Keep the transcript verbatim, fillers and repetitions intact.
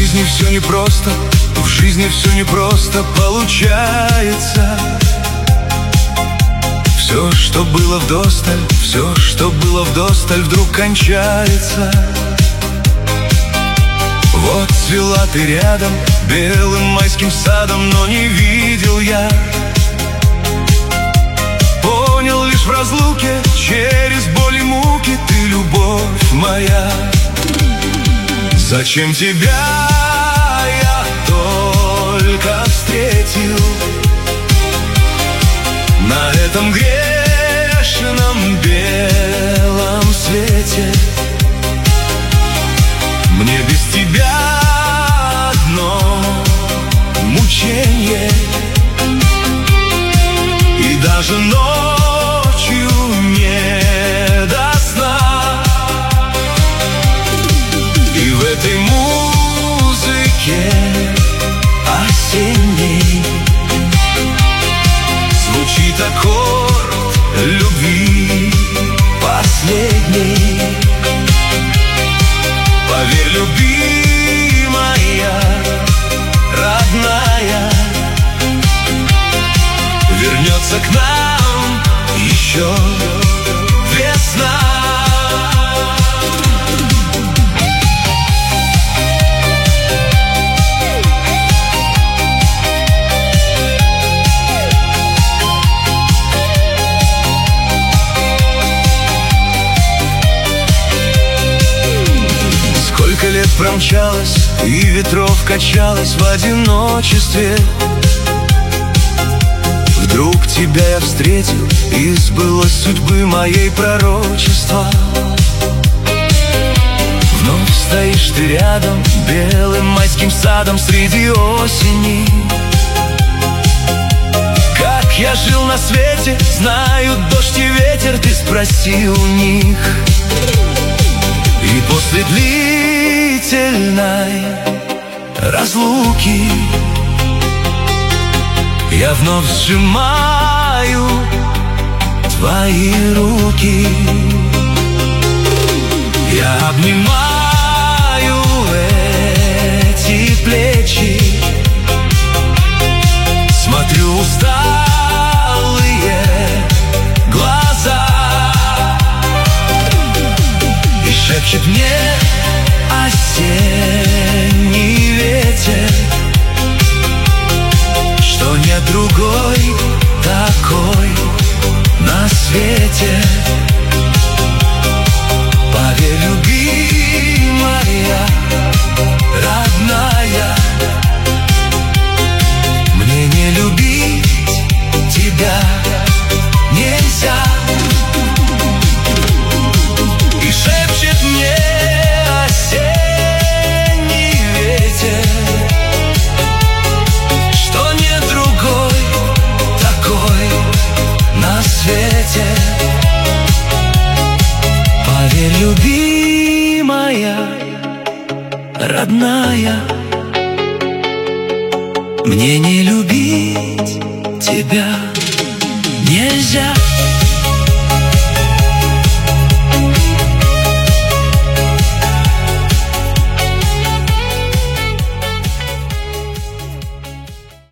жизни все непросто, в жизни все непросто получается. Все, что было вдосталь, все, что было вдосталь, вдруг кончается. Вот цвела ты рядом белым майским садом, но не видел я. Понял лишь в разлуке, через боль и муки, ты любовь моя. Зачем тебя я только встретил на этом грешном белом свете? Мне без тебя одно мучение, и даже ночью не до сна. И в этой музыке осенней звучит аккорд любви последней. Поверь, любимая, родная, вернется к нам еще весна. Сколько лет промчалось, и ветров качалось в одиночестве. Вдруг тебя я встретил, и сбылось судьбы моей пророчество. Вновь стоишь ты рядом белым майским садом среди осени. Как я жил на свете, знают дождь и ветер, ты спроси у них. И после длительной разлуки я вновь сжимаю твои руки. Я обнимаю эти плечи, смотрю усталые глаза, и шепчет мне осенний ветер, что нет другой такой на свете. Поверь, любимая, родная, мне не любить тебя нельзя. И шепчет мне осенний ветер, что нет другой такой на свете. Поверь, любимая, родная, мне не любить тебя нельзя.